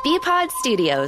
BPod Studios.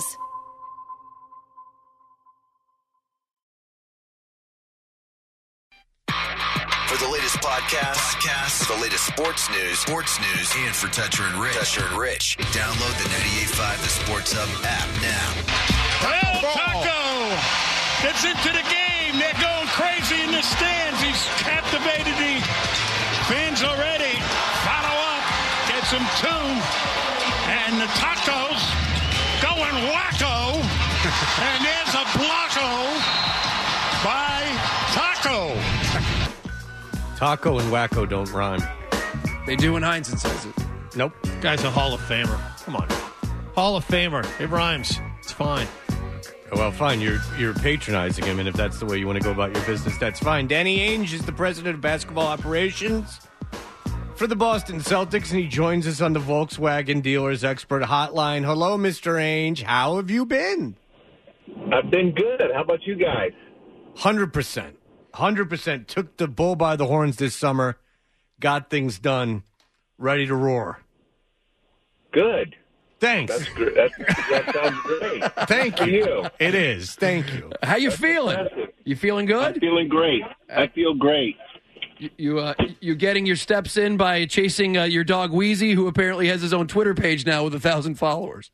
For the latest podcasts, the latest sports news, and for Toucher and Rich, download the 98.5 The Sports Hub app now. Well, Taco gets into the game. They're going crazy in the stands. He's captivated the fans already. Follow up, gets him two, and the Tacos going wacko. And there's a blocko by Taco. Taco and wacko don't rhyme. They do when Heinzen says it. Nope. Guy's a Hall of Famer. Come on. Hall of Famer. It rhymes. It's fine. Well, fine. You're patronizing him, and if that's the way you want to go about your business, that's fine. Danny Ainge is the president of basketball operations for the Boston Celtics, and he joins us on the Volkswagen Dealers Expert Hotline. Hello, Mr. Ainge. How have you been? I've been good. How about you guys? 100%. 100% took the bull by the horns this summer, got things done, ready to roar. Good. Thanks. That's great. That sounds great. Thank For you. It is. Thank you. How you feeling? Fantastic. You feeling good? I'm feeling great. I feel great. You getting your steps in by chasing your dog Wheezy, who apparently has his own Twitter page now with 1,000 followers.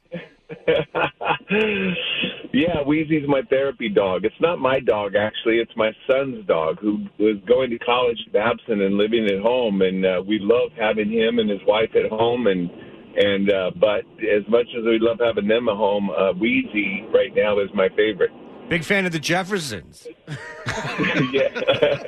Yeah, Wheezy's my therapy dog. It's not my dog, actually. It's my son's dog, who was going to college at Babson and living at home. And we love having him and his wife at home. But as much as we love having them at home, Wheezy right now is my favorite. Big fan of the Jeffersons. Yeah.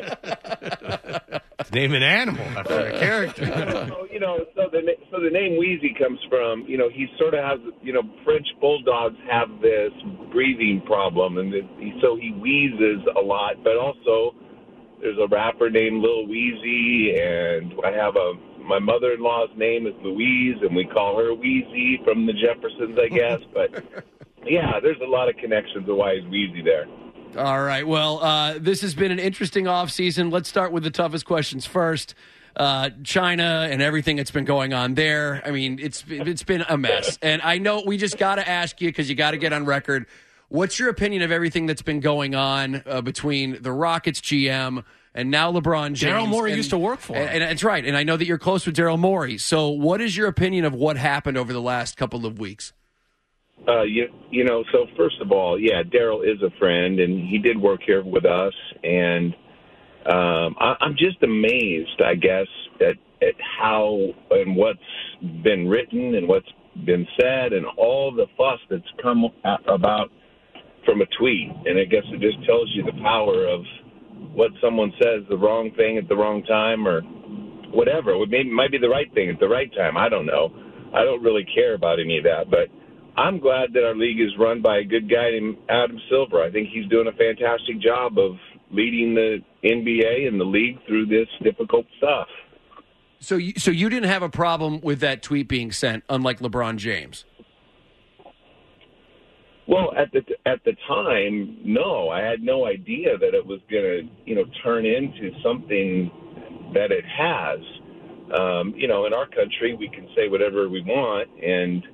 Name an animal after a character. So the name Wheezy comes from, he sort of has, French bulldogs have this breathing problem, and so he wheezes a lot. But also, there's a rapper named Lil Weezy, and I have my mother-in-law's name is Louise, and we call her Wheezy from the Jeffersons, I guess. But yeah, there's a lot of connections to why he's Wheezy there. All right. Well, this has been an interesting offseason. Let's start with the toughest questions first. China and everything that's been going on there. I mean, it's been a mess. And I know we just got to ask you, because you got to get on record, what's your opinion of everything that's been going on between the Rockets GM and now LeBron James? Daryl Morey used to work for him. And that's right. And I know that you're close with Daryl Morey. So what is your opinion of what happened over the last couple of weeks? So first of all, yeah, Daryl is a friend, and he did work here with us, and I'm just amazed, I guess, at how and what's been written and what's been said and all the fuss that's come about from a tweet. And I guess it just tells you the power of what someone says, the wrong thing at the wrong time or whatever. It might be the right thing at the right time. I don't know. I don't really care about any of that, but I'm glad that our league is run by a good guy named Adam Silver. I think he's doing a fantastic job of leading the NBA and the league through this difficult stuff. So you didn't have a problem with that tweet being sent, unlike LeBron James? Well, at the time, no. I had no idea that it was going to, turn into something that it has. In our country, we can say whatever we want, and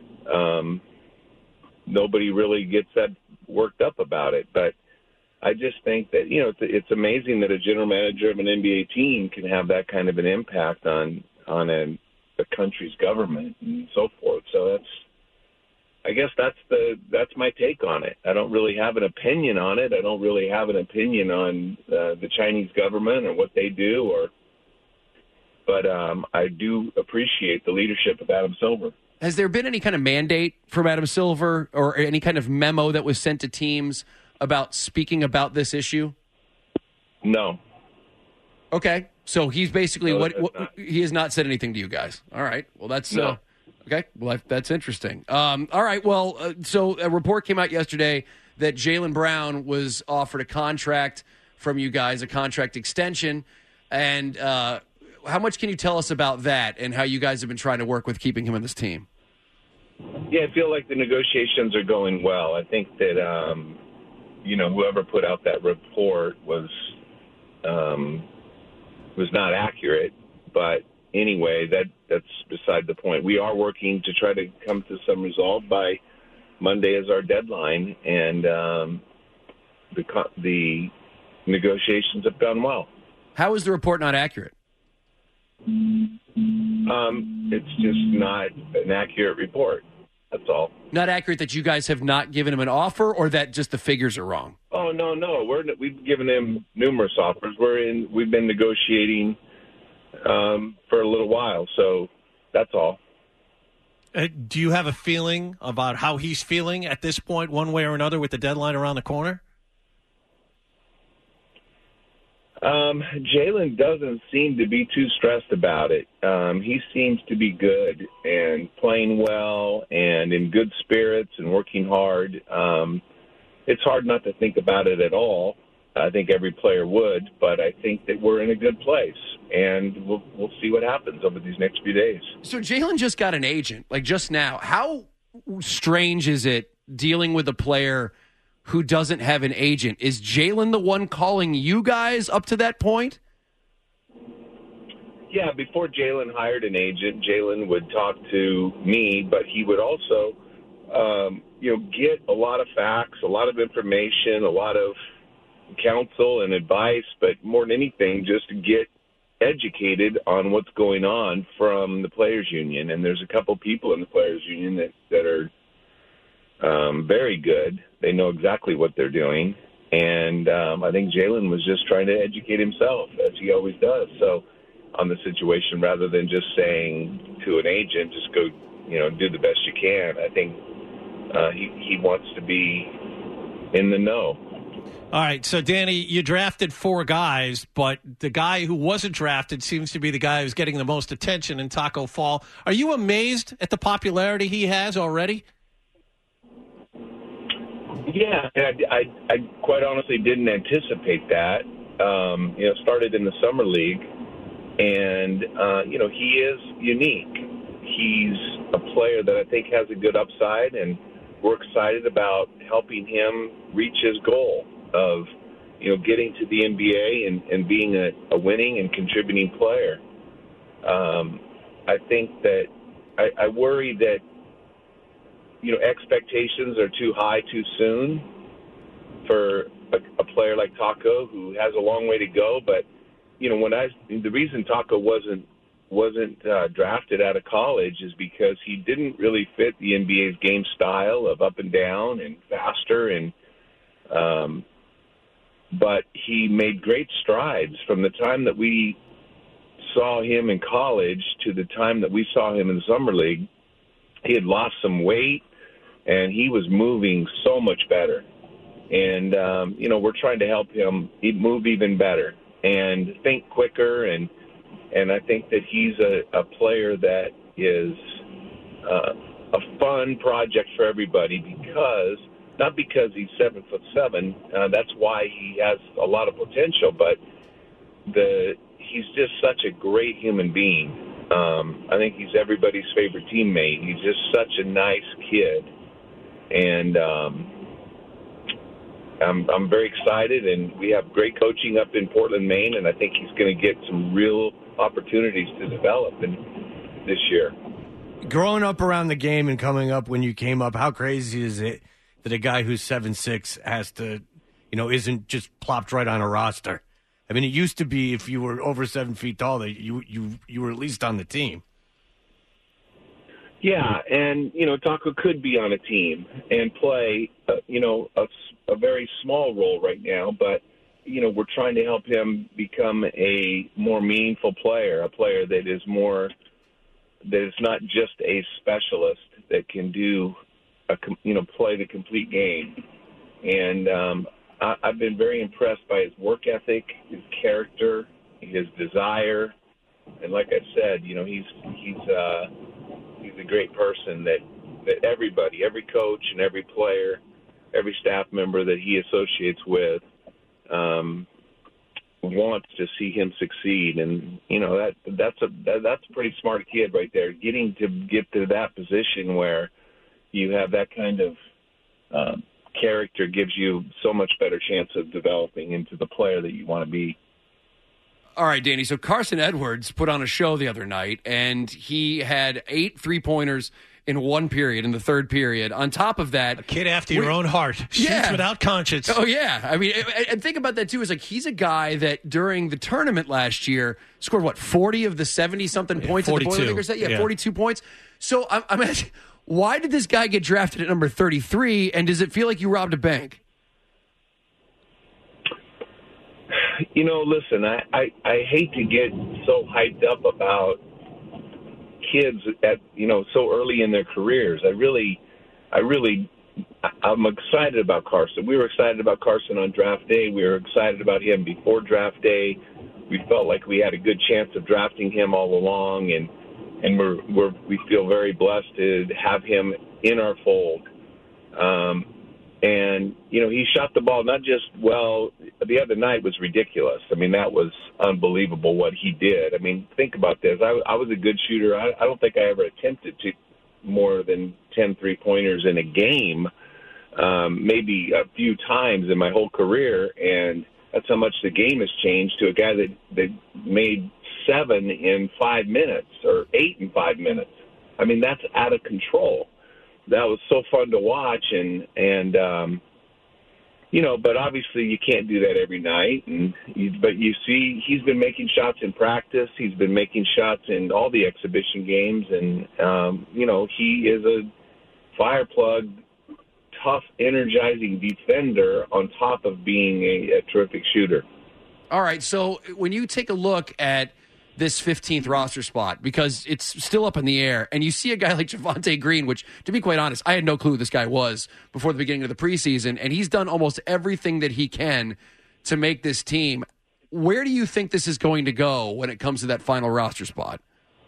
nobody really gets that worked up about it. But I just think that, it's amazing that a general manager of an NBA team can have that kind of an impact on a country's government and so forth. So I guess that's my take on it. I don't really have an opinion on it. I don't really have an opinion on the Chinese government or what they do, but I do appreciate the leadership of Adam Silver. Has there been any kind of mandate from Adam Silver or any kind of memo that was sent to teams about speaking about this issue? No. Okay. So he's basically he has not said anything to you guys. All right. Well, that's no. Okay. Well, that's interesting. All right. Well, so a report came out yesterday that Jaylen Brown was offered a contract from you guys, a contract extension. And how much can you tell us about that and how you guys have been trying to work with keeping him on this team? Yeah, I feel like the negotiations are going well. I think that, whoever put out that report was not accurate, but anyway, that's beside the point. We are working to try to come to some resolve by Monday is our deadline, and the negotiations have gone well. How is the report not accurate? It's just not an accurate report. That's all. Not accurate that you guys have not given him an offer, or that just the figures are wrong? Oh, no. We've given him numerous offers. We've been negotiating for a little while, so that's all. Do you have a feeling about how he's feeling at this point, one way or another, with the deadline around the corner? Jalen doesn't seem to be too stressed about it. He seems to be good and playing well and in good spirits and working hard. It's hard not to think about it at all. I think every player would, but I think that we're in a good place, and we'll see what happens over these next few days. So Jalen just got an agent, like just now. How strange is it dealing with a player who doesn't have an agent? Is Jalen the one calling you guys up to that point? Yeah, before Jalen hired an agent, Jalen would talk to me, but he would also, get a lot of facts, a lot of information, a lot of counsel and advice, but more than anything, just to get educated on what's going on from the Players Union. And there's a couple people in the Players Union that are very good. They know exactly what they're doing. And I think Jalen was just trying to educate himself, as he always does. So on the situation, rather than just saying to an agent, just go, do the best you can, I think he wants to be in the know. All right, so Danny, you drafted 4 guys, but the guy who wasn't drafted seems to be the guy who's getting the most attention in Taco Fall. Are you amazed at the popularity he has already? Yeah, I quite honestly didn't anticipate that. Started in the summer league, and he is unique. He's a player that I think has a good upside, and we're excited about helping him reach his goal of getting to the NBA and being a winning and contributing player. I think that I worry that expectations are too high too soon for a player like Taco, who has a long way to go. But the reason Taco wasn't drafted out of college is because he didn't really fit the NBA's game style of up and down and faster, and but he made great strides from the time that we saw him in college to the time that we saw him in the summer league. He had lost some weight, and he was moving so much better. And, we're trying to help him move even better and think quicker. And I think that he's a player that is a fun project for everybody not because he's 7'7". That's why he has a lot of potential, but he's just such a great human being. I think he's everybody's favorite teammate. He's just such a nice kid, and I'm very excited. And we have great coaching up in Portland, Maine, and I think he's going to get some real opportunities to develop this year. Growing up around the game and coming up when you came up, how crazy is it that a guy who's 7'6" has to, isn't just plopped right on a roster? I mean, it used to be if you were over 7 feet tall that you were at least on the team. Yeah, and Taco could be on a team and play, a very small role right now, but we're trying to help him become a more meaningful player, a player that is not just a specialist that can do play the complete game. And I've been very impressed by his work ethic, his character, his desire, and like I said, he's a great person that everybody, every coach and every player, every staff member that he associates with wants to see him succeed. And that's a pretty smart kid right there, getting to get to that position where you have that kind of character gives you so much better chance of developing into the player that you want to be. All right, Danny. So Carson Edwards put on a show the other night, and he had 8 3-pointers in one period, in the third period. On top of that, a kid after your own heart, shoots without conscience. Oh yeah, I mean, and think about that too. Is like he's a guy that during the tournament last year scored 40 of the 70-something points at the 42. Boilermakers. Yeah, 42 points. So I'm asking, why did this guy get drafted at number 33? And does it feel like you robbed a bank? Listen, I hate to get so hyped up about kids at so early in their careers. I'm excited about Carson. We were excited about Carson on draft day. We were excited about him before draft day. We felt like we had a good chance of drafting him all along, and we feel very blessed to have him in our fold. And he shot the ball not just well. The other night was ridiculous. I mean, that was unbelievable what he did. I mean, think about this. I was a good shooter. I don't think I ever attempted to more than 10 3-pointers in a game, maybe a few times in my whole career. And that's how much the game has changed to a guy that made 7 in 5 minutes or 8 in 5 minutes. I mean, that's out of control. That was so fun to watch, but obviously you can't do that every night. But you see, he's been making shots in practice. He's been making shots in all the exhibition games, and he is a fire plug, tough, energizing defender on top of being a terrific shooter. All right, so when you take a look at this 15th roster spot, because it's still up in the air, and you see a guy like Javonte Green, which, to be quite honest, I had no clue who this guy was before the beginning of the preseason, and he's done almost everything that he can to make this team. Where do you think this is going to go when it comes to that final roster spot?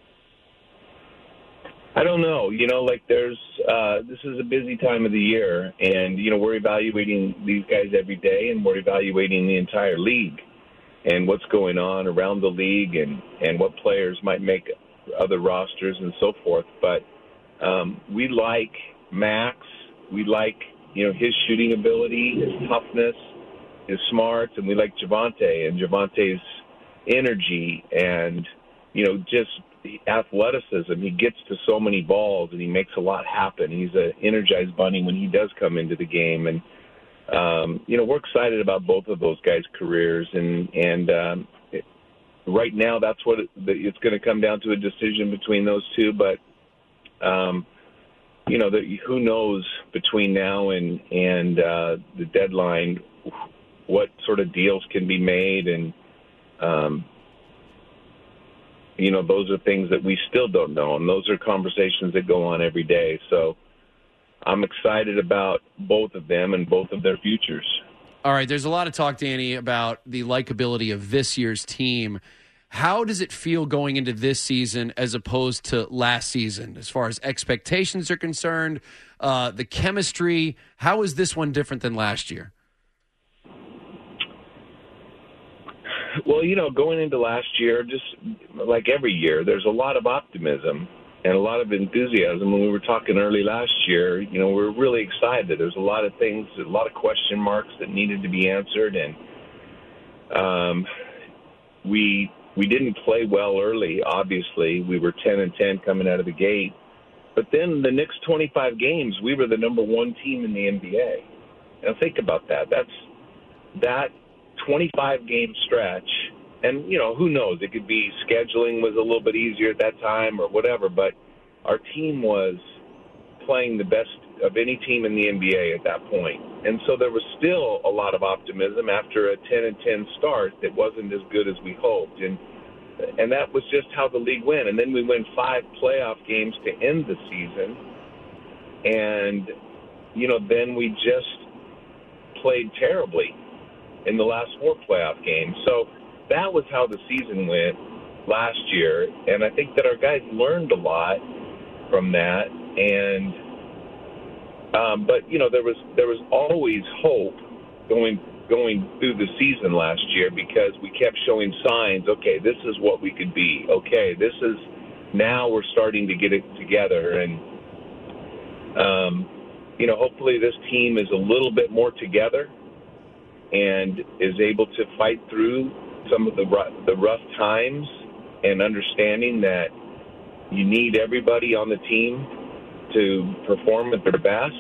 I don't know. This is a busy time of the year, and, we're evaluating these guys every day, and we're evaluating the entire league and what's going on around the league and what players might make other rosters and so forth. But we like Max. We like, his shooting ability, his toughness, his smarts, and we like Javonte and Javonte's energy and, just the athleticism. He gets to so many balls and he makes a lot happen. He's an energized bunny when he does come into the game. And, we're excited about both of those guys' careers, and right now that's what it's going to come down to, a decision between those two. But who knows between now and the deadline what sort of deals can be made, and those are things that we still don't know, and those are conversations that go on every day. So I'm excited about both of them and both of their futures. All right, there's a lot of talk, Danny, about the likability of this year's team. How does it feel going into this season as opposed to last season, as far as expectations are concerned, the chemistry? How is this one different than last year? Well, going into last year, just like every year, there's a lot of optimism and a lot of enthusiasm. When we were talking early last year, we were really excited. There's a lot of things, a lot of question marks that needed to be answered, and we didn't play well early. Obviously, we were 10-10 coming out of the gate, but then the next 25 games, we were the number 1 team in the NBA. Now think about that. That 25-game stretch. And, who knows? It could be scheduling was a little bit easier at that time or whatever, but our team was playing the best of any team in the NBA at that point. And so there was still a lot of optimism after a 10-10 start that wasn't as good as we hoped. And that was just how the league went. And then we win 5 playoff games to end the season. And, then we just played terribly in the last 4 playoff games. So that was how the season went last year, and I think that our guys learned a lot from that. And but there was always hope going through the season last year, because we kept showing signs. Okay, this is what we could be. Okay, this is now we're starting to get it together, and hopefully this team is a little bit more together and is able to fight through some of the rough times and understanding that you need everybody on the team to perform at their best.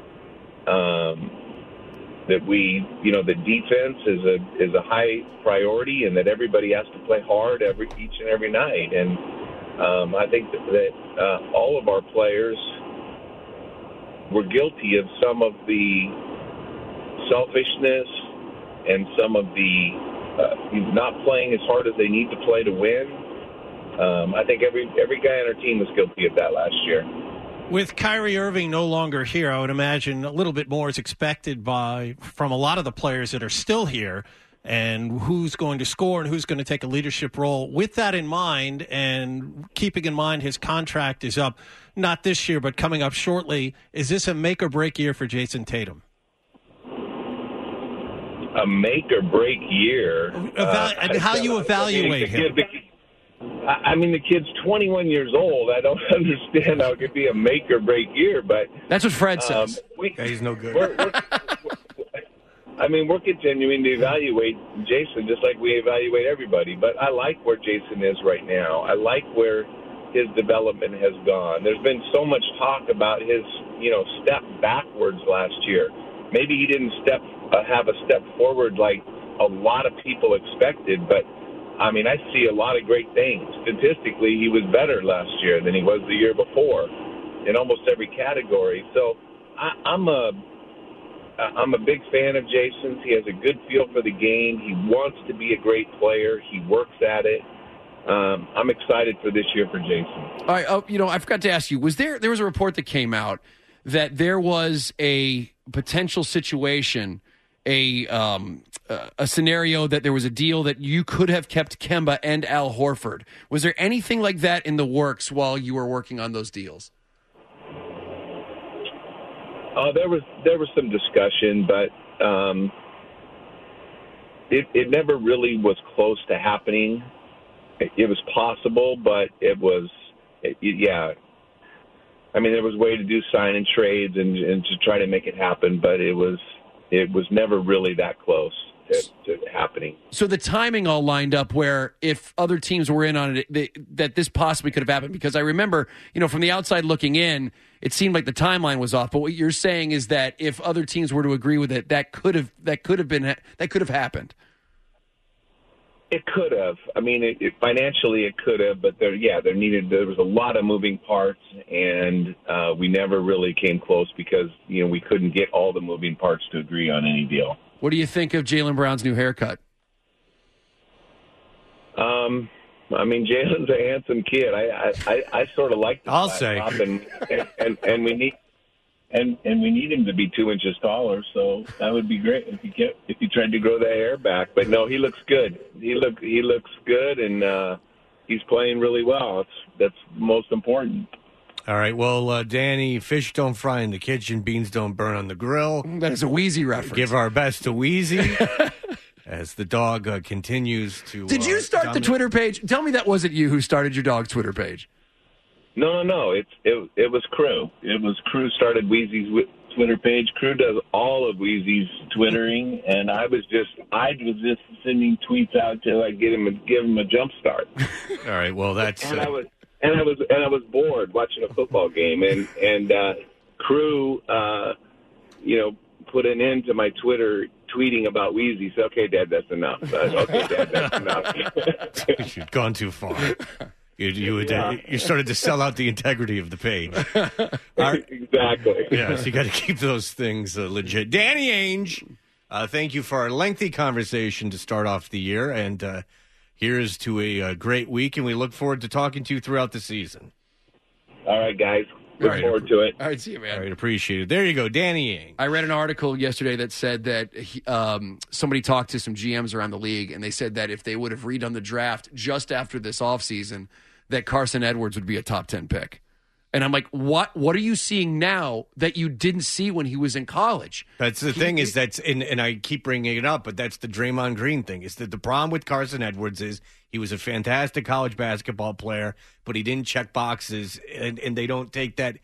That the defense is a high priority, and that everybody has to play hard each and every night. And I think that all of our players were guilty of some of the selfishness and some of the not playing as hard as they need to play to win. I think every guy on our team was guilty of that last year. With Kyrie Irving no longer here, I would imagine a little bit more is expected from a lot of the players that are still here, and who's going to score and who's going to take a leadership role. With that in mind, and keeping in mind his contract is up, not this year, but coming up shortly, is this a make-or-break year for Jason Tatum? A make-or-break year? How you evaluate him? The kid's 21 years old. I don't understand how it could be a make-or-break year, but that's what Fred says. He's no good. We're continuing to evaluate Jason just like we evaluate everybody. But I like where Jason is right now. I like where his development has gone. There's been so much talk about his, step backwards last year. Maybe he didn't have a step forward like a lot of people expected, but I see a lot of great things. Statistically, he was better last year than he was the year before in almost every category. So I'm a big fan of Jason's. He has a good feel for the game. He wants to be a great player. He works at it. I'm excited for this year for Jason. All right. I forgot to ask you, there was a report that came out that there was a potential situation, a scenario that there was a deal that you could have kept Kemba and Al Horford. Was there anything like that in the works while you were working on those deals? There was some discussion, but it never really was close to happening. It was possible, but it was, yeah. There was a way to do sign and trades and to try to make it happen, but it was never really that close to happening. So the timing all lined up where if other teams were in on it, that this possibly could have happened. Because I remember, from the outside looking in, it seemed like the timeline was off. But what you're saying is that if other teams were to agree with it, that could have happened. It could have. Financially it could have, but there was a lot of moving parts, and we never really came close because we couldn't get all the moving parts to agree on any deal. What do you think of Jaylen Brown's new haircut? Jaylen's a handsome kid. I sort of like the I'll say, and we need. And we need him to be 2 inches taller, so that would be great if he tried to grow that hair back. But no, he looks good. He looks good, and he's playing really well. That's most important. All right. Well, Danny, fish don't fry in the kitchen, beans don't burn on the grill. That is a Wheezy reference. Give our best to Wheezy as the dog continues to. Did you start the Twitter page? Tell me that wasn't you who started your dog's Twitter page. No. It was Crew. It was Crew started Wheezy's Twitter page. Crew does all of Wheezy's Twittering, and I was just sending tweets out to give him a jump start. All right. Well, that's. And I was bored watching a football game, and Crew, put an end to my Twitter tweeting about Wheezy. So okay, Dad, that's enough. Okay, Dad, that's enough. You've gone too far. You started to sell out the integrity of the page. Exactly. Yes, you got to keep those things legit. Danny Ainge, thank you for our lengthy conversation to start off the year, and here's to a great week, and we look forward to talking to you throughout the season. All right, guys. Look forward to it. All right, see you, man. All right, appreciate it. There you go, Danny Ainge. I read an article yesterday that said that somebody talked to some GMs around the league, and they said that if they would have redone the draft just after this offseason, that Carson Edwards would be a top 10 pick. And I'm like, what are you seeing now that you didn't see when he was in college? That's the thing is and I keep bringing it up, but that's the Draymond Green thing. Is that the problem with Carson Edwards is he was a fantastic college basketball player, but he didn't check boxes, and they don't take that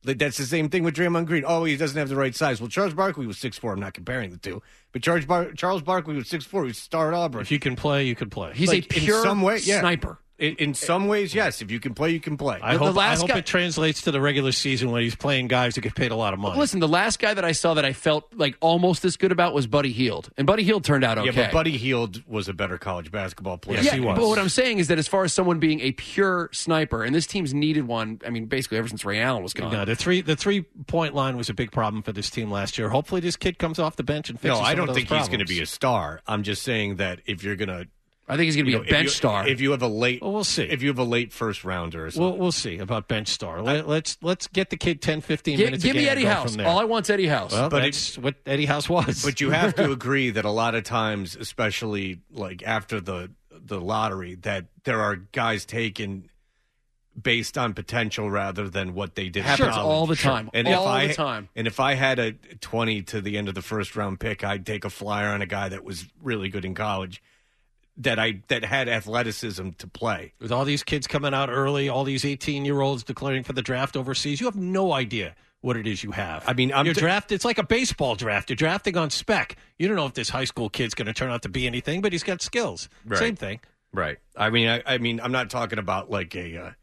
That's the same thing with Draymond Green. Oh, he doesn't have the right size. Well, Charles Barkley was 6'4". I'm not comparing the two. But Charles Barkley was 6'4". He was a star at Auburn. If you can play, you can play. He's Like, a pure in some way, yeah. sniper. In some ways, yes. If you can play, you can play. I hope it translates to the regular season when he's playing guys who get paid a lot of money. Listen, the last guy that I saw that I felt like almost as good about was Buddy Hield. And Buddy Hield turned out okay. Yeah, but Buddy Hield was a better college basketball player. Yes, he was. But what I'm saying is that as far as someone being a pure sniper, and this team's needed one, I mean, basically ever since Ray Allen was gone. No, the 3-point line was a big problem for this team last year. Hopefully this kid comes off the bench and fixes No, I some don't of those think problems. he's going to be a star. I'm just saying that if you're going to... I think he's going to be a bench star. If you have a late... Well, we'll see. If you have a late first rounder or something. We'll see about bench star. Let's get the kid 10, 15 minutes Give a game me Eddie and go House. from there. All I want's Eddie House. Well, But that's what Eddie House was. But you have to agree that a lot of times, especially like after the lottery, that there are guys taken based on potential rather than what they did. Happens all the time. And all the time. And if I had a 20 to the end of the first round pick, I'd take a flyer on a guy that was really good in college. That had athleticism to play. With all these kids coming out early, all these 18-year-olds declaring for the draft overseas, you have no idea what it is you have. I mean, your draft, it's like a baseball draft. You're drafting on spec. You don't know if this high school kid's going to turn out to be anything, but he's got skills. Right. Same thing. Right. I mean, I'm not talking about like a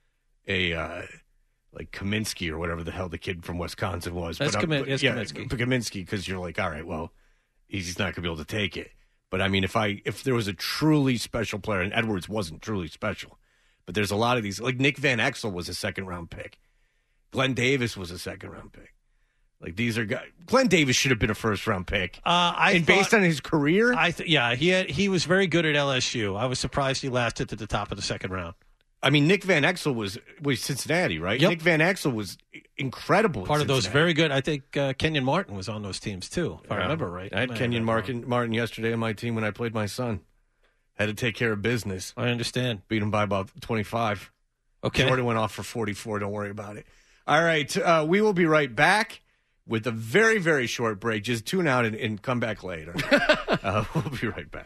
like Kaminsky or whatever the hell the kid from Wisconsin was. That's Kaminsky. Kaminsky. Kaminsky, because you're like, all right, well, he's not going to be able to take it. But I mean, if there was a truly special player, and Edwards wasn't truly special, but there's a lot of these, like Nick Van Exel was a second-round pick. Glenn Davis was a second-round pick. Like, these are guys. Glenn Davis should have been a first-round pick. Based on his career? He was very good at LSU. I was surprised he lasted to the top of the second round. I mean, Nick Van Exel was Cincinnati, right? Yep. Nick Van Exel was incredible. Part of those very good. I think Kenyon Martin was on those teams too, if I remember right. I had Kenyon Martin yesterday on my team when I played my son. Had to take care of business. I understand. Beat him by about 25. Okay. Jordan went off for 44. Don't worry about it. All right. We will be right back with a very, very short break. Just tune out and come back later. We'll be right back.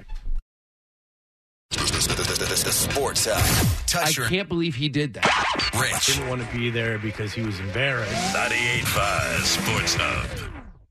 The Sports Hub. I can't believe he did that. Rich. Didn't want to be there because he was embarrassed. 98.5 Sports Hub.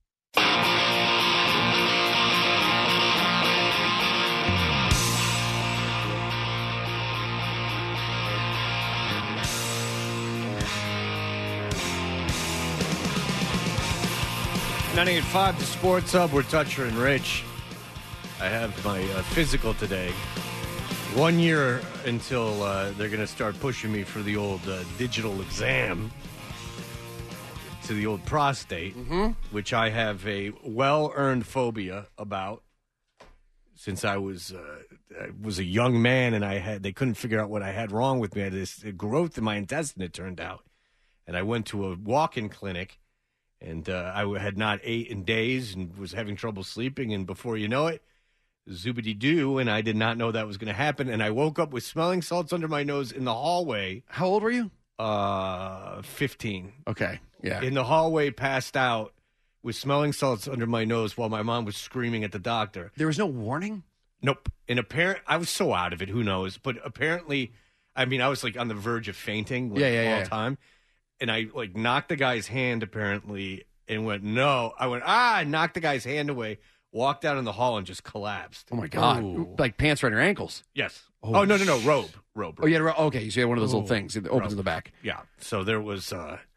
.98.5 The Sports Hub. We're Toucher and Rich. I have my physical today. 1 year until they're going to start pushing me for the old digital exam to the old prostate, which I have a well-earned phobia about since I was a young man, and they couldn't figure out what I had wrong with me. I had this growth in my intestine, it turned out, and I went to a walk-in clinic, and I had not ate in days and was having trouble sleeping, and before you know it, zoobity-doo, and I did not know that was going to happen. And I woke up with smelling salts under my nose in the hallway. How old were you? 15. Okay, yeah. In the hallway, passed out with smelling salts under my nose while my mom was screaming at the doctor. There was no warning? Nope. And I was so out of it, who knows? But apparently, I mean, I was like on the verge of fainting all the time. And I like knocked the guy's hand apparently and went, no. I went, knocked the guy's hand away. Walked out in the hall and just collapsed. Oh, my God. Ooh. Like pants around your ankles. Yes. Oh, no. Robe. Oh, yeah. Okay. So you had one of those little things. It opens in the back. Yeah. So there was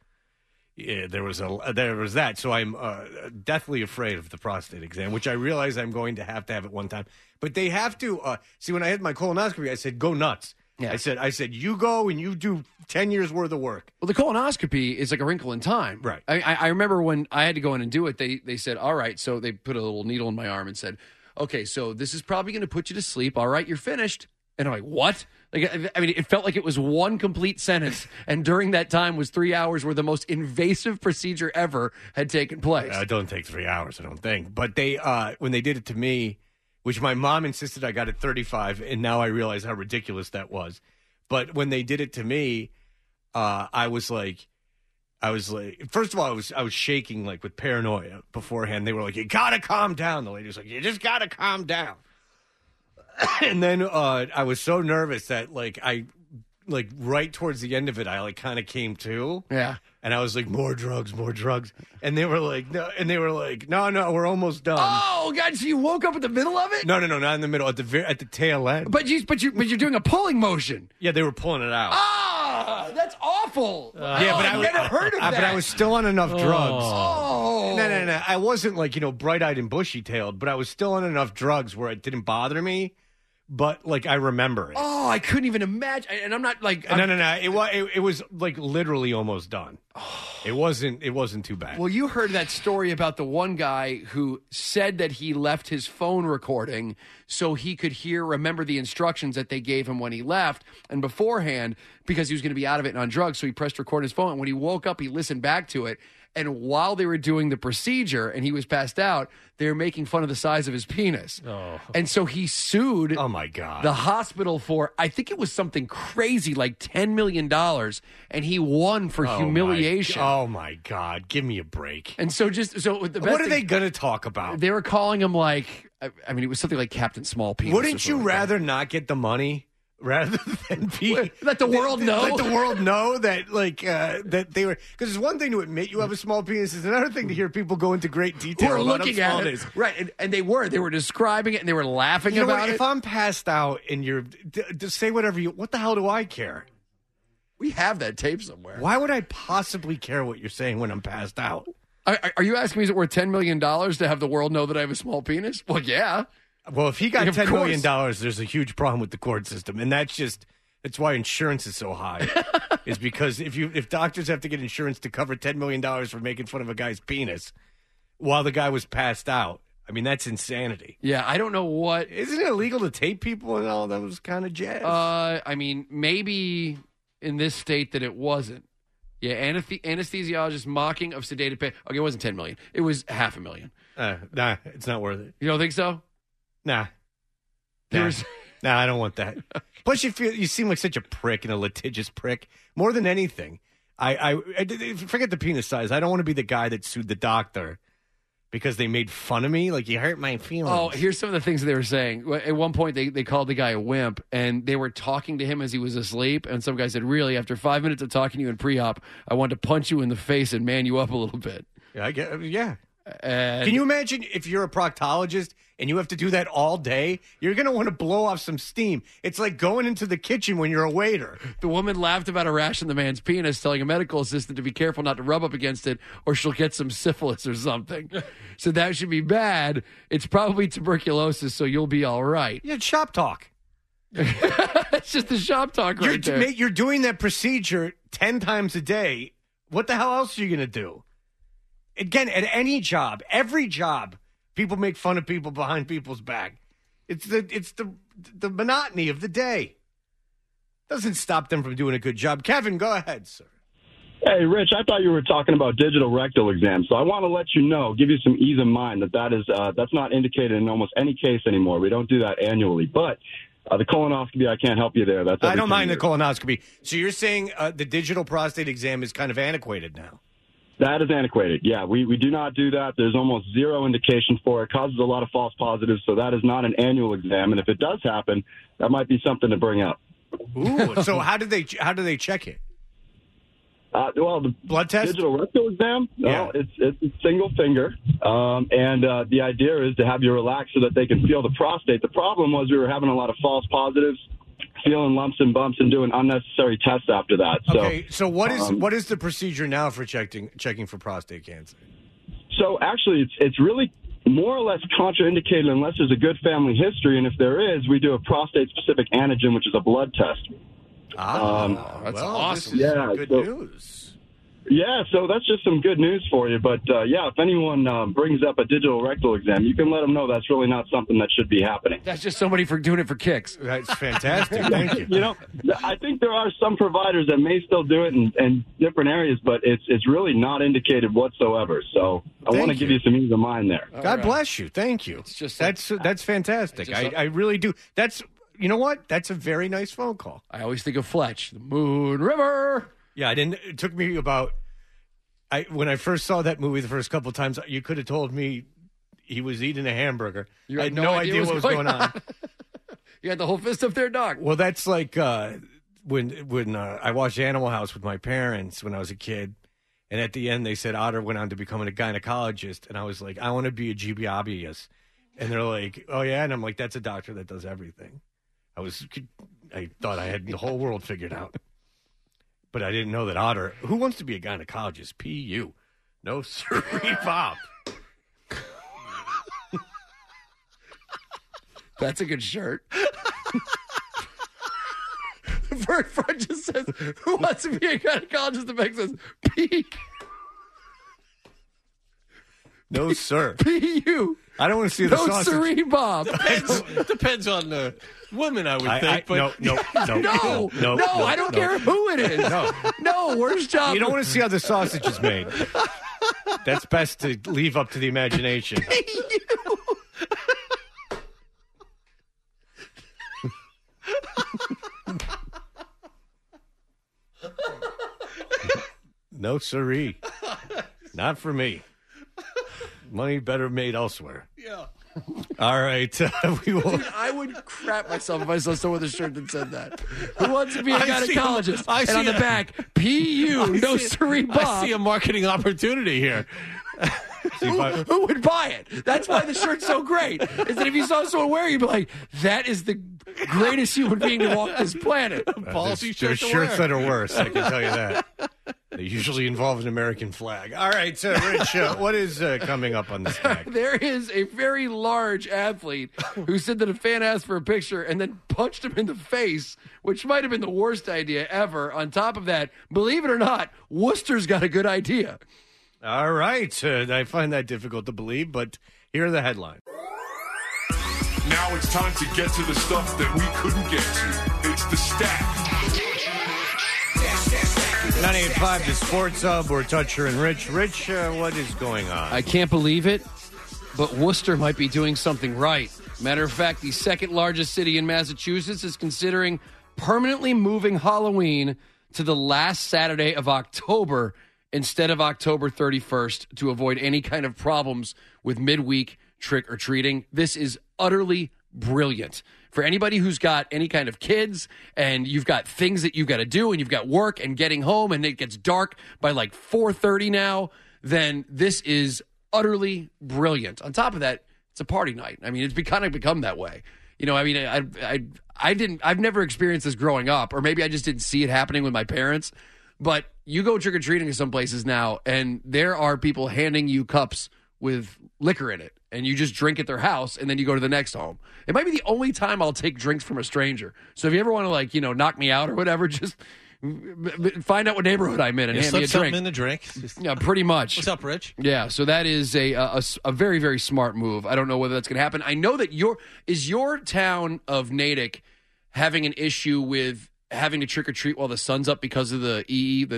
that. So I'm deathly afraid of the prostate exam, which I realize I'm going to have at one time. But they have to see, when I had my colonoscopy, I said, go nuts. Yeah. I said, you go and you do 10 years worth of work. Well, the colonoscopy is like a wrinkle in time. Right. I remember when I had to go in and do it, they said, all right. So they put a little needle in my arm and said, okay, so this is probably going to put you to sleep. All right, you're finished. And I'm like, what? Like, I mean, it felt like it was one complete sentence. And during that time was 3 hours where the most invasive procedure ever had taken place. It don't take 3 hours, I don't think. But they, when they did it to me, which my mom insisted I got at 35, and now I realize how ridiculous that was. But when they did it to me, I was like, first of all, I was shaking like with paranoia beforehand. They were like, you gotta calm down. The lady was like, you just gotta calm down. And then I was so nervous that right towards the end of it, I like kind of came to. Yeah. And I was like, more drugs. And they were like, no. And they were like, no, we're almost done. Oh, God, so you woke up in the middle of it? No, not in the middle, at the tail end. But you're doing a pulling motion. Yeah, they were pulling it out. Ah, that's awful. Yeah, but I've never heard of that. But I was still on enough drugs. Oh. No. I wasn't like, bright-eyed and bushy-tailed, but I was still on enough drugs where it didn't bother me. But like I remember it. Oh, I couldn't even imagine. And I'm not like No. It was like literally almost done. It wasn't too bad. Well, you heard that story about the one guy who said that he left his phone recording so he could remember the instructions that they gave him when he left and beforehand because he was going to be out of it and on drugs. So he pressed record on his phone. And when he woke up, he listened back to it. And while they were doing the procedure and he was passed out, they were making fun of the size of his penis. Oh. And so he sued oh my God. the hospital for, I think it was something crazy, like $10 million. And he won for humiliation. Oh my God. Give me a break. And so the what are they going to talk about? They were calling him like, I mean, it was something like Captain Small Penis. Wouldn't you rather not get the money? Rather than be let the world know, let the world know that that they were, because it's one thing to admit you have a small penis. It's another thing to hear people go into great detail about looking how small at it is. Right? And they were describing it and they were laughing about it. If I'm passed out and you're just say whatever you, what the hell do I care? We have that tape somewhere. Why would I possibly care what you're saying when I'm passed out? Are you asking me is it worth $10 million to have the world know that I have a small penis? Well, yeah. Well, if he got $10 million, there's a huge problem with the court system, and that's why insurance is so high. Is because if doctors have to get insurance to cover $10 million for making fun of a guy's penis while the guy was passed out, I mean that's insanity. Yeah, I don't know what. Isn't it illegal to tape people and all that was kind of jazz? I mean, maybe in this state that it wasn't. Yeah, anesthesiologist mocking of sedated patient. Okay, it wasn't $10 million. It was $500,000. Nah, it's not worth it. You don't think so? Nah, I don't want that. Plus, you seem like such a prick and a litigious prick. More than anything, I forget the penis size. I don't want to be the guy that sued the doctor because they made fun of me. Like, you hurt my feelings. Oh, here's some of the things they were saying. At one point, they called the guy a wimp, and they were talking to him as he was asleep. And some guy said, "Really, after 5 minutes of talking to you in pre-op, I wanted to punch you in the face and man you up a little bit." Yeah. Can you imagine if you're a proctologist and you have to do that all day? You're going to want to blow off some steam. It's like going into the kitchen when you're a waiter. The woman laughed about a rash in the man's penis, telling a medical assistant to be careful not to rub up against it or she'll get some syphilis or something. So that should be bad. It's probably tuberculosis, so you'll be all right. Yeah, shop talk. That's just the shop talk there. You're doing that procedure 10 times a day. What the hell else are you going to do? Again, at any job, every job, people make fun of people behind people's back. It's the monotony of the day. Doesn't stop them from doing a good job. Kevin, go ahead, sir. Hey, Rich, I thought you were talking about digital rectal exams, so I want to let you know, give you some ease of mind that's not indicated in almost any case anymore. We don't do that annually, but the colonoscopy, I can't help you there. I don't mind the colonoscopy. So you're saying the digital prostate exam is kind of antiquated now? That is antiquated. Yeah, we do not do that. There's almost zero indication for it. Causes a lot of false positives, so that is not an annual exam. And if it does happen, that might be something to bring up. Ooh, so how do they check it? Well, the blood test, digital rectal exam. No, it's a single finger, and the idea is to have you relax so that they can feel the prostate. The problem was we were having a lot of false positives, feeling lumps and bumps, and doing unnecessary tests after that. Okay, so what is the procedure now for checking for prostate cancer? So actually, it's really more or less contraindicated unless there's a good family history, and if there is, we do a prostate-specific antigen, which is a blood test. That's awesome. Good news. Yeah, so that's just some good news for you. But, if anyone brings up a digital rectal exam, you can let them know that's really not something that should be happening. That's just somebody for doing it for kicks. That's fantastic. Thank you. I think there are some providers that may still do it in different areas, but it's really not indicated whatsoever. So I want to give you some ease of mind there. God bless you. Thank you. It's just that's fantastic. I really do. You know what? That's a very nice phone call. I always think of Fletch, the Moon River. Yeah, it took me about. When I first saw that movie the first couple of times, you could have told me he was eating a hamburger. You I had no idea what was going on. You had the whole fist up there, Doc. Well, that's like when I watched Animal House with my parents when I was a kid, And at the end, they said Otter went on to become a gynecologist. And I was like, I want to be a GBobbyist. And they're like, oh, yeah? And I'm like, that's a doctor that does everything. I thought I had the whole world figured out. But I didn't know that Otter, who wants to be a gynecologist? P.U. No, sir, Bob. That's a good shirt. The very front just says, who wants to be a gynecologist? The back says, P. No, sir. P.U. I don't want to see the sausage. No, siree, Bob. Depends on the woman, I would think. No, I don't care who it is. No, worst job. You don't want to see how the sausage is made. That's best to leave up to the imagination. No, siree. Not for me. Money better made elsewhere. Yeah. All right. We will. Dude, I would crap myself if I saw someone with a shirt that said that. Who wants to be a gynecologist? And on the back, P.U. No, siree, Bob. I see a marketing opportunity here. Who would buy it? That's why the shirt's so great. Is that if you saw someone wear it, you'd be like, that is the greatest human being to walk this planet. There's shirts that are worse, I can tell you that. They usually involve an American flag. All right, so Rich, what is coming up on the stack? There is a very large athlete who said that a fan asked for a picture and then punched him in the face, which might have been the worst idea ever. On top of that, believe it or not, Worcester's got a good idea. All right. I find that difficult to believe, but here are the headlines. Now it's time to get to the stuff that we couldn't get to. It's the stack. 98.5, the Sports Hub, or Toucher and Rich. Rich, what is going on? I can't believe it, but Worcester might be doing something right. Matter of fact, the second largest city in Massachusetts is considering permanently moving Halloween to the last Saturday of October instead of October 31st to avoid any kind of problems with midweek trick-or-treating. This is utterly brilliant. For anybody who's got any kind of kids and you've got things that you've got to do and you've got work and getting home and it gets dark by like 4:30 now, then this is utterly brilliant. On top of that, it's a party night. I mean, it's kind of become that way. You know, I mean, I've never experienced this growing up, or maybe I just didn't see it happening with my parents. But you go trick-or-treating to some places now, and there are people handing you cups with liquor in it, and you just drink at their house, and then you go to the next home. It might be the only time I'll take drinks from a stranger. So if you ever want to, like, you know, knock me out or whatever, just find out what neighborhood I'm in and hand me a drink. In the drink. Yeah, pretty much. What's up, Rich? Yeah, so that is a very, very smart move. I don't know whether that's going to happen. I know that your town of Natick having an issue with having to trick or treat while the sun's up because of the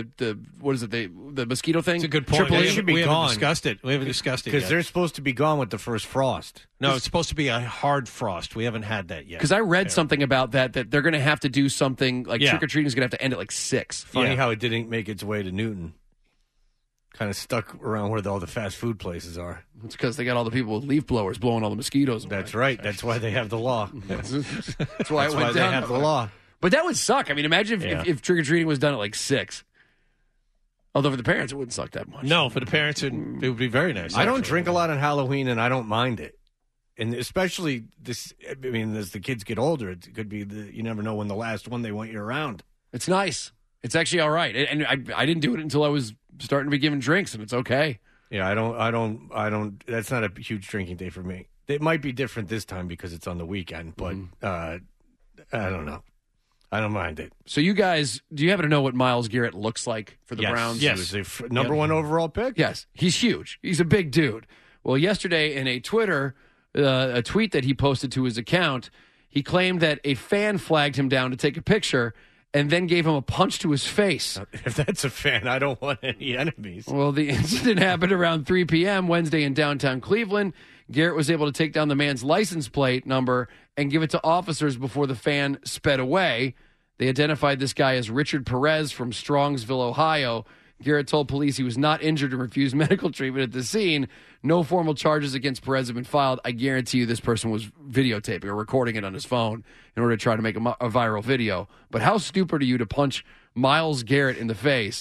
the mosquito thing. It's a good point. Triple E? It should be gone. We haven't discussed it because yet. they're supposed to be gone with the first frost. No, it's supposed to be a hard frost. We haven't had that yet. Because I read something about that they're going to have to do something like trick or treating is going to have to end at like 6. Funny how it didn't make its way to Newton. Kind of stuck around where all the fast food places are. It's because they got all the people with leaf blowers blowing all the mosquitoes away. That's right. That's why they have the law. That's why it went down. They have the law. But that would suck. I mean, imagine if trick-or-treating was done at like 6. Although for the parents, it wouldn't suck that much. No, for the parents, it would be very nice. I don't drink a lot on Halloween, and I don't mind it. And especially this, I mean, as the kids get older, it could be you never know when the last one they want you around. It's nice. It's actually all right. And I didn't do it until I was starting to be given drinks, and it's okay. Yeah, I don't. That's not a huge drinking day for me. It might be different this time because it's on the weekend, but I don't know. I don't mind it. So you guys, do you happen to know what Myles Garrett looks like for the Browns? Yes, he was the number one overall pick. Yes, he's huge. He's a big dude. Well, yesterday in a Twitter, a tweet that he posted to his account, he claimed that a fan flagged him down to take a picture and then gave him a punch to his face. If that's a fan, I don't want any enemies. Well, the incident happened around 3 p.m. Wednesday in downtown Cleveland. Garrett was able to take down the man's license plate number and give it to officers before the fan sped away. They identified this guy as Richard Perez from Strongsville, Ohio. Garrett told police he was not injured and refused medical treatment at the scene. No formal charges against Perez have been filed. I guarantee you this person was videotaping or recording it on his phone in order to try to make a viral video. But how stupid are you to punch Myles Garrett in the face?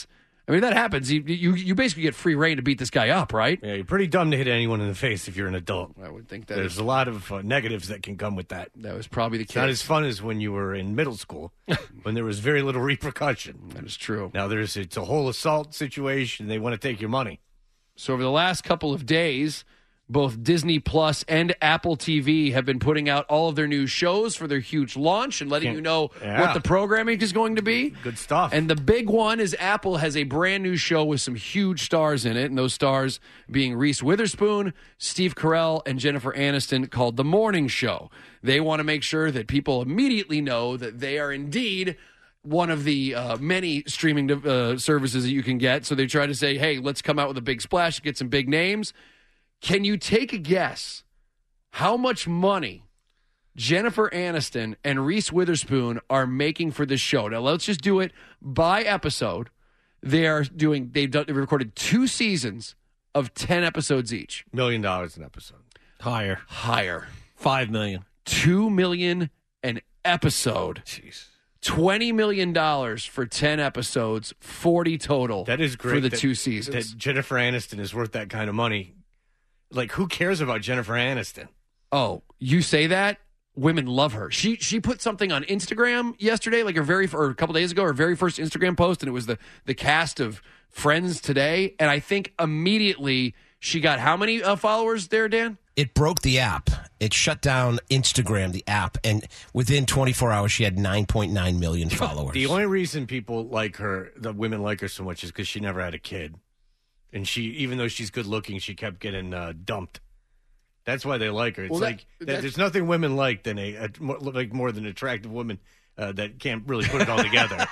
I mean, that happens. You basically get free reign to beat this guy up, right? Yeah, you're pretty dumb to hit anyone in the face if you're an adult. I would think that There's a lot of negatives that can come with that. that was probably the It's case. not as fun as when you were in middle school, when there was very little repercussion. That is true. Now it's a whole assault situation. They want to take your money. So over the last couple of days, both Disney Plus and Apple TV have been putting out all of their new shows for their huge launch and letting you know what the programming is going to be. Good stuff. And the big one is Apple has a brand new show with some huge stars in it, and those stars being Reese Witherspoon, Steve Carell, and Jennifer Aniston, called The Morning Show. They want to make sure that people immediately know that they are indeed one of the many streaming services that you can get. So they try to say, hey, let's come out with a big splash, get some big names. Can you take a guess how much money Jennifer Aniston and Reese Witherspoon are making for this show? Now, let's just do it by episode. They've recorded 2 seasons of 10 episodes each. $1 million an episode. Higher. $5 million. $2 million an episode. Jeez. $20 million for 10 episodes, 40 total. That is great for the 2 seasons. That Jennifer Aniston is worth that kind of money. Like, who cares about Jennifer Aniston? Oh, you say that? Women love her. She put something on Instagram yesterday, like or a couple days ago, her very first Instagram post, and it was the cast of Friends today. And I think immediately she got how many followers there, Dan? It broke the app. It shut down Instagram, the app, and within 24 hours, she had 9.9 million followers. The only reason people like her, the women like her so much, is because she never had a kid. And even though she's good looking, she kept getting dumped. That's why they like her. It's there's nothing women like than more than an attractive woman that can't really put it all together.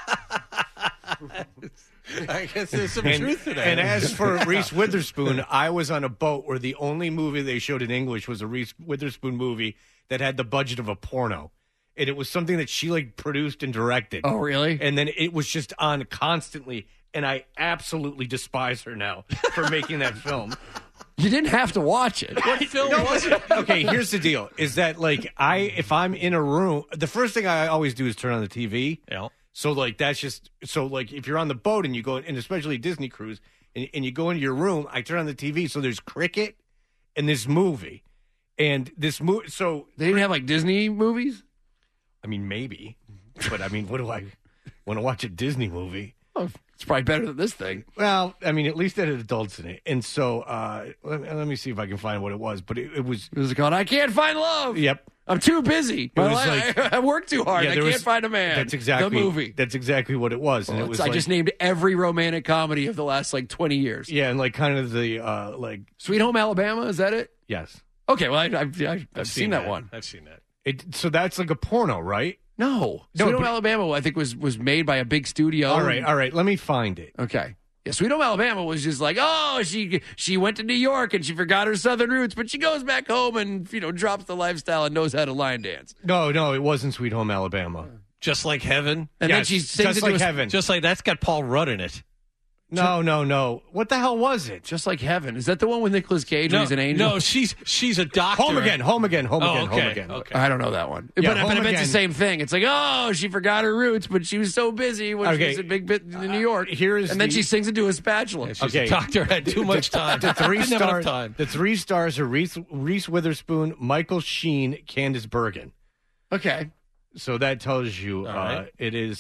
I guess there's some truth to that. And as for Reese Witherspoon, I was on a boat where the only movie they showed in English was a Reese Witherspoon movie that had the budget of a porno. And it was something that she produced and directed. Oh, really? And then it was just on constantly. And I absolutely despise her now for making that film. You didn't have to watch it. What film was it? Okay, here's the deal: is that if I'm in a room, the first thing I always do is turn on the TV. Yeah. So that's just if you're on the boat and you go, and especially Disney cruise, and you go into your room, I turn on the TV. So there's cricket and this movie, and this movie. So they didn't have Disney movies. I mean, maybe, but I mean, what do I want to watch a Disney movie? Oh, it's probably better than this thing. Well, I mean, at least it had adults in it. And so let me see if I can find what it was. But it was... It was called I Can't Find Love. Yep. I'm too busy. I work too hard. Yeah, I can't find a man. That's exactly... The movie. That's exactly what it was. And it was I just named every romantic comedy of the last 20 years. Yeah, and kind of the... Sweet Home Alabama, is that it? Yes. Okay, well, I've seen that one. I've seen that. So that's like a porno, right? No. Sweet Home Alabama, I think, was made by a big studio. All right. Let me find it. Okay. Yeah, Sweet Home Alabama was just she went to New York and she forgot her Southern roots, but she goes back home and, drops the lifestyle and knows how to line dance. No, it wasn't Sweet Home Alabama. Just Like Heaven? And then she sings Just Like Heaven. Just like that's got Paul Rudd in it. No. What the hell was it? Just Like Heaven. Is that the one with Nicolas Cage when he's an angel? No, she's a doctor. Home again. Okay. I don't know that one. Yeah, but I meant the same thing. It's she forgot her roots, but she was so busy when she was a big bit in New York. Then she sings into a spatula. A doctor had too much time. The three Didn't have enough time. The 3 stars are Reese Witherspoon, Michael Sheen, Candace Bergen. Okay. So that tells you right.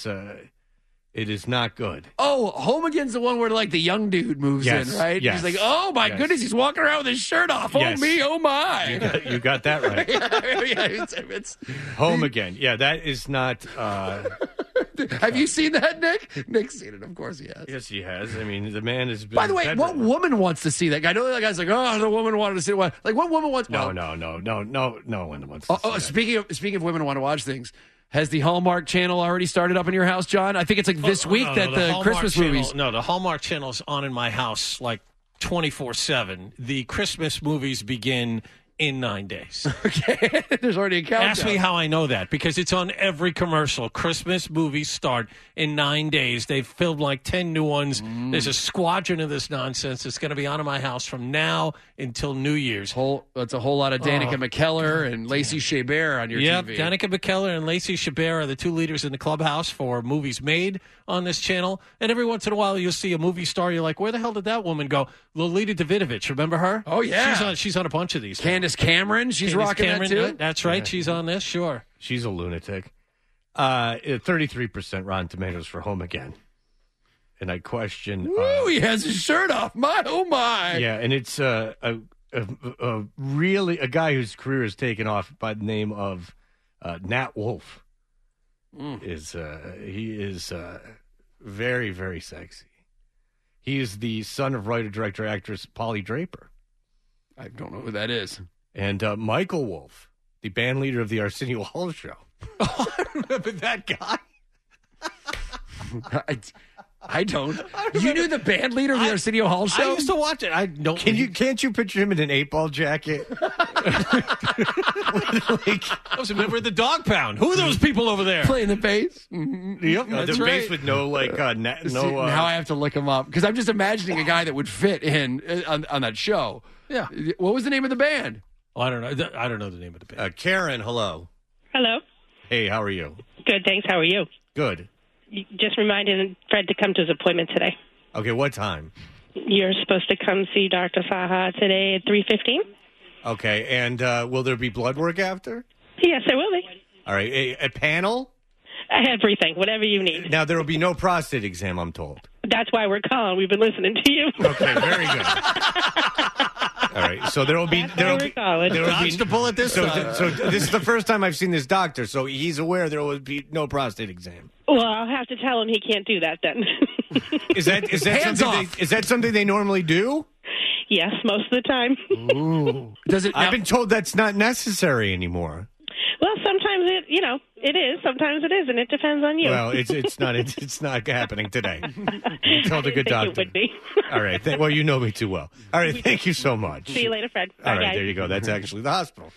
it is not good. Oh, Home Again's the one where the young dude moves in, right? Yes. He's oh my goodness, he's walking around with his shirt off. Yes. Oh me, oh my. You got that right. it's Home Again. Yeah, that is not. Have you seen that, Nick? Nick's seen it, of course he has. Yes, he has. I mean, the man has been. By the way, what woman wants to see that guy? I know that guy's the woman wanted to see it. What woman wants? No one wants to see that. Speaking of women who want to watch things. Has the Hallmark Channel already started up in your house, John? I think it's this week that the Christmas movies. No, the Hallmark Channel is on in my house 24/7. The Christmas movies begin in 9 days. Okay, there's already a countdown. Ask me how I know that, because it's on every commercial. Christmas movies start in 9 days. They've filmed 10 new ones. There's a squadron of this nonsense that's going to be on in my house from now until New Year's. That's a whole lot of Danica McKellar and Lacey Chabert on your TV. Danica McKellar and Lacey Chabert are the 2 leaders in the clubhouse for movies made on this channel. And every once in a while, you'll see a movie star. You're like, where the hell did that woman go? Lolita Davidovich, remember her? Oh, yeah. She's on a bunch of these. Candace Cameron, she's rocking that too. That's right. Yeah. She's on this, sure. She's a lunatic. 33% Rotten Tomatoes for Home Again. And I question... Ooh, he has his shirt off. My, oh, my. Yeah, and it's really a guy whose career is taken off by the name of Nat Wolff. He is very, very sexy. He is the son of writer, director, actress Polly Draper. I don't know who that is. And Michael Wolff, the band leader of the Arsenio Hall Show. Oh, I remember that guy. I don't. You knew the band leader of the Arsenio Hall Show? I used to watch it. I don't. Can't you picture him in an 8-ball jacket? I was a member of the Dog Pound. Who are those people over there playing the bass? Yep, the bass with no now I have to look him up because I'm just imagining a guy that would fit in on that show. Yeah. What was the name of the band? Oh, I don't know. I don't know the name of the band. Karen, hello. Hello. Hey, how are you? Good, thanks. How are you? Good. You just reminded Fred to come to his appointment today. Okay, what time? You're supposed to come see Dr. Saha today at 3:15. Okay, and will there be blood work after? Yes, there will be. All right, a panel? Everything, whatever you need. Now, there will be no prostate exam, I'm told. That's why we're calling. We've been listening to you. Okay, very good. All right, so there will be dodge the bullet this time. So this is the first time I've seen this doctor, so he's aware there will be no prostate exam. Well, I'll have to tell him he can't do that then. Is that something they normally do? Yes, most of the time. Ooh. I've been told that's not necessary anymore. Well, sometimes it is. Sometimes it isn't. It depends on you. Well, it's not happening today. You told a good doctor. It would be. All right. Well, you know me too well. All right. Thank you so much. See you later, Fred. Bye, all right. guys. There you go. That's actually the hospital.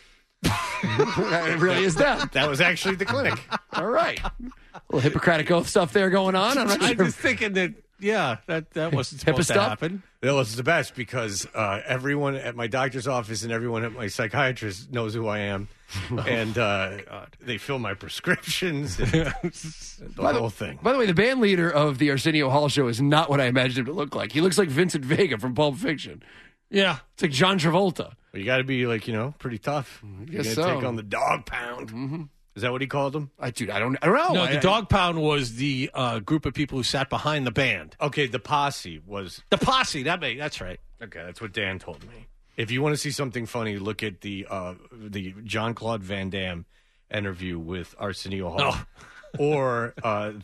It really is that. That was actually the clinic. All right. A little Hippocratic Oath stuff there going on. I'm not sure. I'm just thinking that. Yeah, that wasn't supposed to happen. Well, it's the best because everyone at my doctor's office and everyone at my psychiatrist knows who I am. And they fill my prescriptions and the whole thing. By the way, the band leader of the Arsenio Hall Show is not what I imagined him to look like. He looks like Vincent Vega from Pulp Fiction. Yeah. It's like John Travolta. Well, you got to be pretty tough. You got to take on the Dog Pound. Mm-hmm. Is that what he called them? I don't know. No, the Dog Pound was the group of people who sat behind the band. Okay, the posse was... The posse, that's right. Okay, that's what Dan told me. If you want to see something funny, look at the Jean-Claude Van Damme interview with Arsenio Hall. Oh. Or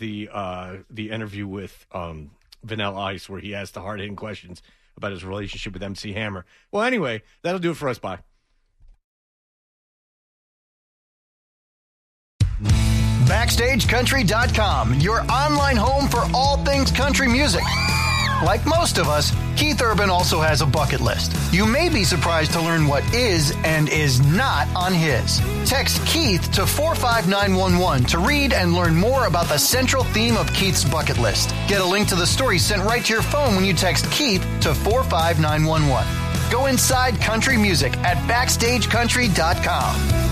the interview with Vanilla Ice where he asked the hard-hitting questions about his relationship with MC Hammer. Well, anyway, that'll do it for us. Bye. BackstageCountry.com, your online home for all things country music. Like most of us, Keith Urban also has a bucket list. You may be surprised to learn what is and is not on his. Text Keith to 45911 to read and learn more about the central theme of Keith's bucket list. Get a link to the story sent right to your phone when you text Keith to 45911. Go inside country music at BackstageCountry.com.